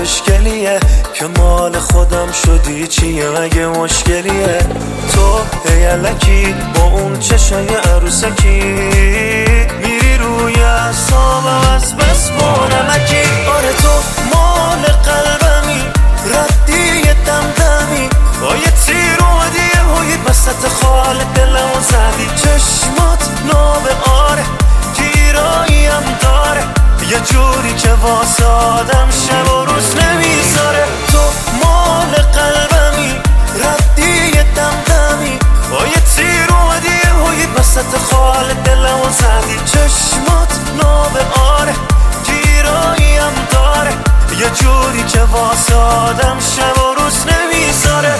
خوشگلیه که مال خودم شدی چیه مگه مشکلیه؟ تو الکی با اون چشای عروسکی میری روی اعصابم از بس بانمکی. آره تو مال قلبمی ردی دمدمی با یه تیر اومدی یه وسط خال دلمو زدی. چشمات ناب آره گیراییم داره یه جوری که واسه آدم شب و روز نمیذاره. تو مال قلبمی ردی دمدمی با یه تیر اومدی یه وسط خال دلمو زدی. چشمات ناب آره گیراییم داره یه جوری که واسه آدم شب و روز نمیذاره.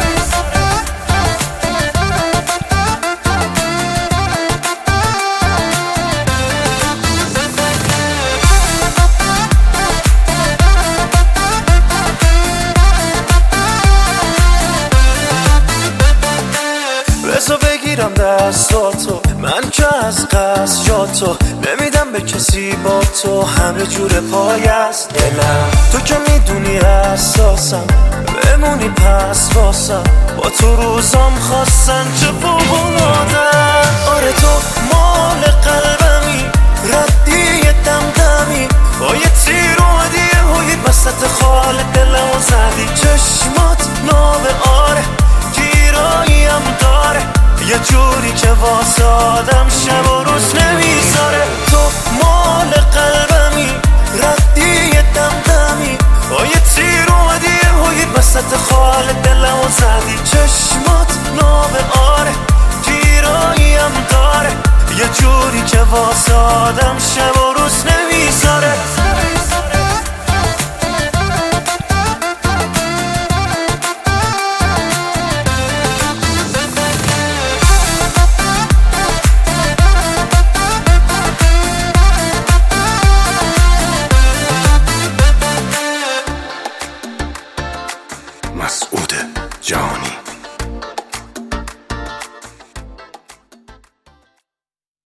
بذار بگیرم دستاتو من که از قصد جاتو نمیدم به کسی با تو همه جور پای است دلم. تو که میدونی احساسم بمونی پس واسم با تو روزام خواستن چه فوق‌العاده‌ام. آره تو مال قلبمی ردی دمدمی با یه تیر اومدی یه وسط خال دلمو زدی. چشمات ناب آره گیراییم داره یه جوری که واسه آدم شب و روز نمیذاره. تو مال قلبمی ردی دمدمی با یه تیر اومدی یه وسط خال دلمو زدی. چشمات ناب آره گیراییم داره یه جوری که واسه آدم شب